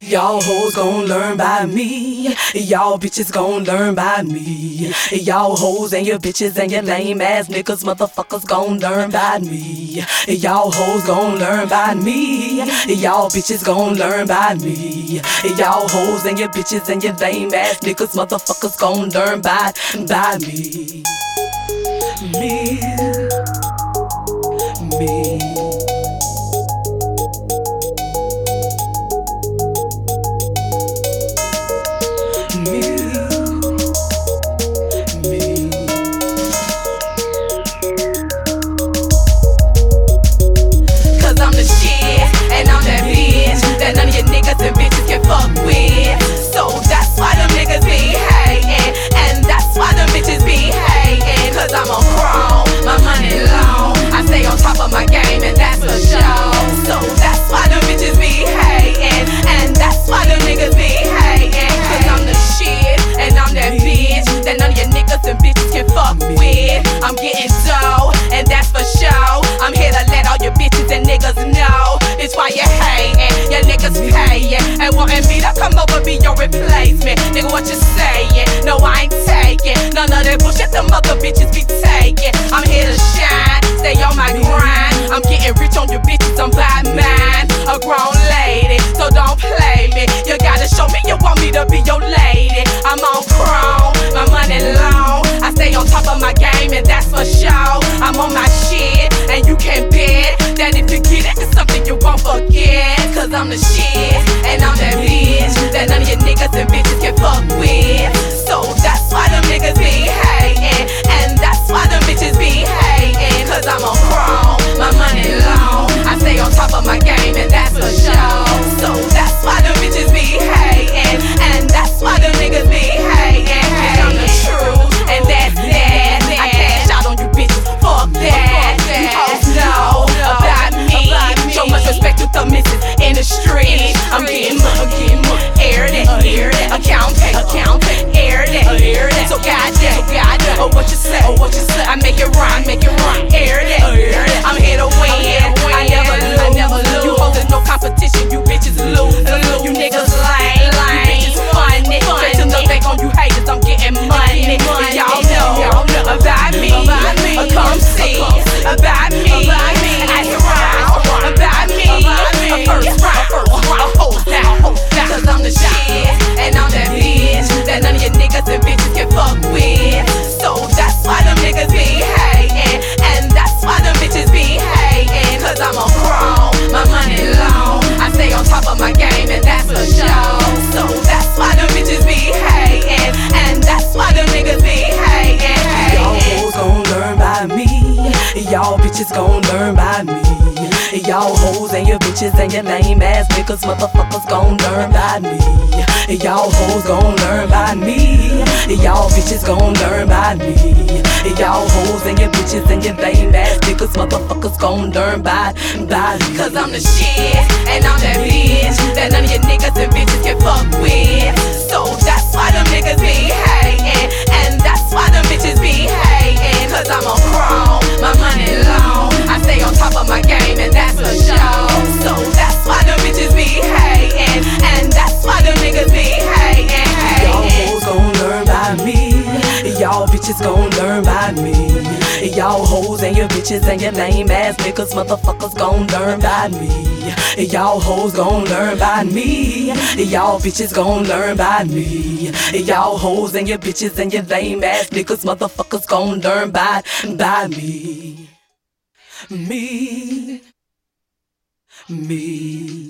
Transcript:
Y'all hoes gon' learn by me. Y'all bitches gon' learn by me. Y'all hoes and your bitches and your lame ass niggas, motherfuckers gon' learn by me. Y'all hoes gon' learn by me. Y'all bitches gon' learn by me. Y'all hoes and your bitches and your lame ass niggas, motherfuckers gon' learn by me. Me. I'm getting dough, and that's for show. I'm here to let all your bitches and niggas know. It's why you hatin', your niggas payin', and wantin' me to come over be your replacement. Nigga, what you sayin'? No, I ain't taking none of that bullshit them other bitches be taking. I'm here to shine, stay on my grind. I'm getting rich on your bitches, I'm by mine. A grown lady, so don't play me. You gotta show me you want me to be your lady. I'm on chrome, my money long. I stay on top of my game, and that's for sure. I'm on my shit, and you can bet that if you get it, it's something you won't forget. Cause I'm the shit, and I'm that bitch that none of your niggas and bitches can fuck with. So that's why them niggas be hatin', and that's why them bitches be hatin'. Cause I'm on chrome, my money long. I stay on top of my game, and that's for sure. So that's why them bitches be hatin', and that's why them niggas be hatin'. And I'm the truth, and that's that. I cash out on you bitches, fuck that. You hoes know about me. Show much respect to the missus in the street. I'm getting money, air that, account pay, air that. So goddamn, oh what you say, I make it rhyme, air that. I'm here to win, I never lose. You hoes is no competition, you bitches lose. You niggas lame, you bitches funny. Straight to the bank on you haters, I'm getting money. Y'all know about me, come see about me. Ask around about me. A first round, a hold down. Cause I'm the shit, and I'm that bitch that none of your niggas and bitches can fuck with. So that's why them niggas be hatin', and that's why them bitches be hatin'. Cause I'm on chrome, my money long. I stay on top of my game, and that's for sure. So that's why them bitches be hatin', and that's why them niggas be hatin'. Y'all hoes gon' learn by me. Y'all bitches gon' learn by me. Y'all hoes and your bitches and your lame ass niggas, motherfuckers gon' learn by me. Y'all hoes gon' learn by me. Y'all bitches gon' learn by me. Y'all hoes and your bitches and your lame ass niggas, motherfuckers gon' learn by me. Cause I'm the shit, and I'm that bitch that none of your niggas and bitches can fuck with. So that's why them niggas be hatin', and that's why them bitches be hatin'. Cause I'm on chrome, my money long. I stay on top of my game, and that's for sure. So that's why them bitches be hatin', and that's why them niggas be hatin'. Y'all hoes gon' learn by me. Y'all bitches gon' learn by me. Y'all hoes and your bitches and your lame ass niggas, motherfuckers gon' learn by me. Y'all hoes gon' learn by me. Y'all bitches gon' learn by me. Y'all hoes and your bitches and your lame ass niggas, motherfuckers gon' learn by me. Me.